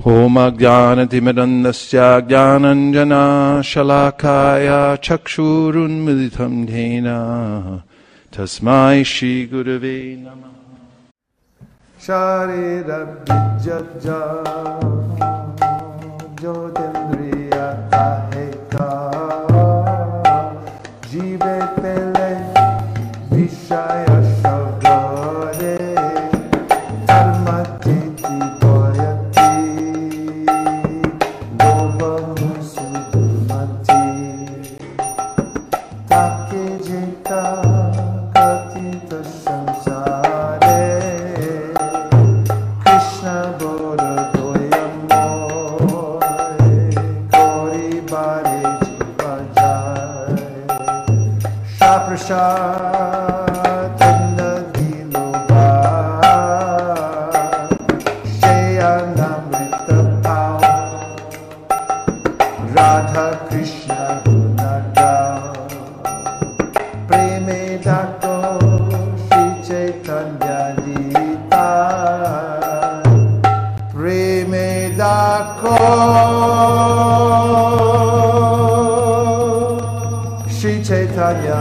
Om Ajnanatimirandasya Jnananjana Shalakaya Chakshurunmilitam Dhena Tasmai Shri Gurave Namah. Sharira Vijjajja Jyotindriya Aheka Jive Pele Vishaya Shagare Dharmatiti Boyati Loba Musudumati Take Jita Katita Samsare Krishna Bodha Doyamoy Kori Bari Jiva Jai Shaprashad Tanda Diloba Shayanamrita Pao Radha Krishna Gunada Preme Dako Shri Chaitanya Dita Preme Dako Shri Chaitanya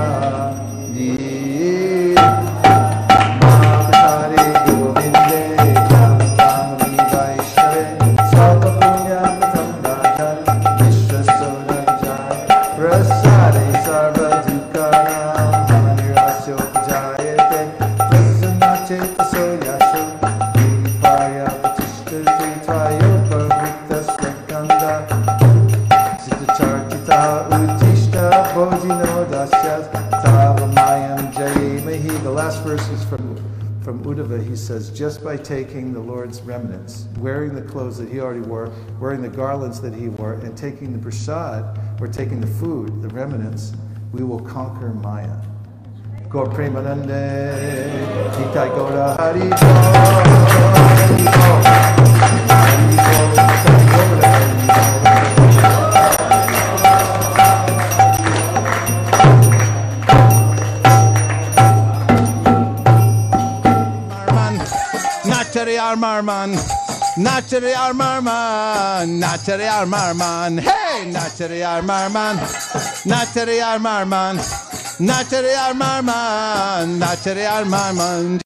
Dita Mahamari Govinde Jamami Vaishnave Sapa Punya Patam Rajan Vishwa Sonajan Prasade Sarva Dukaram Manirasyo Pujayate Prasanna Cheta Soyasho Vipaya Patishtati Tvayo Pavita Slekanda Sita Charkita Utishta Bojino Dasyas Tavamayam Jayemahi. The last verse is from Uddhava. He says, just by taking the Lord's remnants, wearing the clothes that he already wore, wearing the garlands that he wore, and taking the prasad, or taking the food, the remnants, we will conquer Maya. Gaur Premanande, Nitai Gaura Hari Bol, Hari Bol, Hari Bol, Natari Armarman, Natari Armarman, Natari Armarman, hey, Natari Armarman, Natari Armarman, Natari Armarman, Natari Armarman.